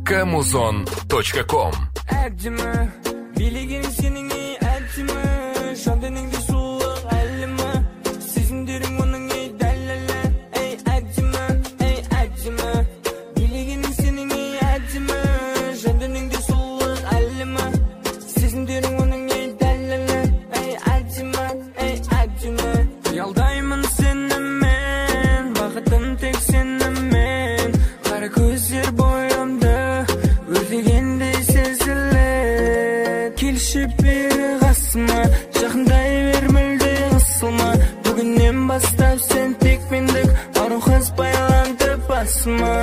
kamuzon.com. Acıma, bilgin senin iyi acıma. Şandanın da soğuk elma. Sizin derin onun iyi delala. Ey acıma, ey acıma. Bilgin senin iyi acıma. Şandanın da soğuk elma. Sizin derin onun iyi delala. Ey acıma, ey acıma. Yaldayman senin men. Vakıtım tek senin men. Kara gözler boyamda. Özlegende sezilir. Kelişip bir qasma. Жақындай бер мүлде қысылма. Бүгіннен бастап сен тек мендік. Ару қыз байланды басыма.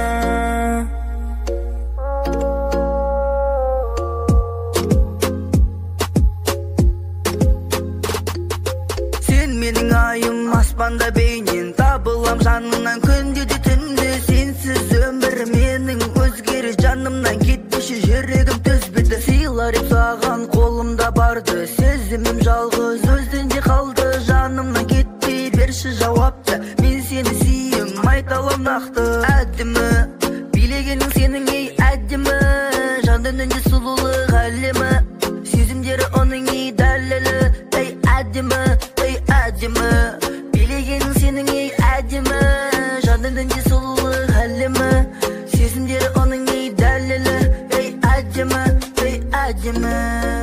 Sen mening ayım аспанда бейнен. Табылам жаныңнан күнде де түнде. Сенсіз өмір менің өзгері жанымнан кетпеші жүрегім төзбеді. Сыйлар еп саған қолымда барды. Сезімім жалғыз өзінде қалды. Жанымнан кетпей берші жауапты. Мен сені сүйем айталам нақты. Әдімі билегенің сенің ей әдімі. Жандың үнде сұлулық әлемі. Сезімдері оның ей дәлелі. Ей әдімі, ей әдімі. Билегенің сенің ей әдімі. Жандың үнде сұлулық әлемі. Сезімдері оның ей дәлелі. Ей әдімі, ей әдімі.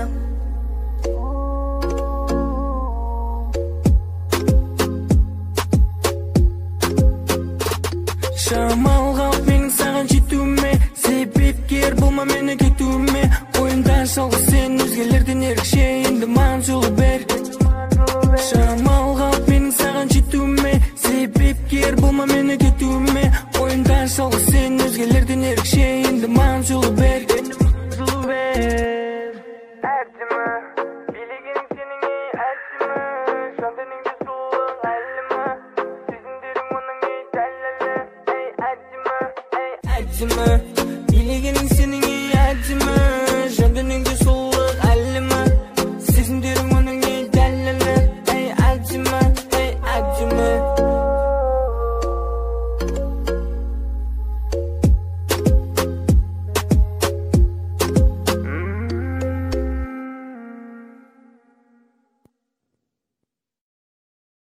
Шамал қалып менің саған жетуіме. Себепкер болма мені кетуіме. Ойымда жалғыз сен өзгелерден ерекше. Енді маған жолы бер. Шамал қалып менің саған жетуіме. Себепкер болма мені кетуіме. Ойымда жалғыз сен өзгелерден ерекше. Енді маған жолы бер. Әдімі, билеген сенің ей әдімі. Жандының да сұлулық әлемі. Сезімдерің оның ей дәлелі. Ей әдімі, ей әдімі. Билеген сенің ей әдімі.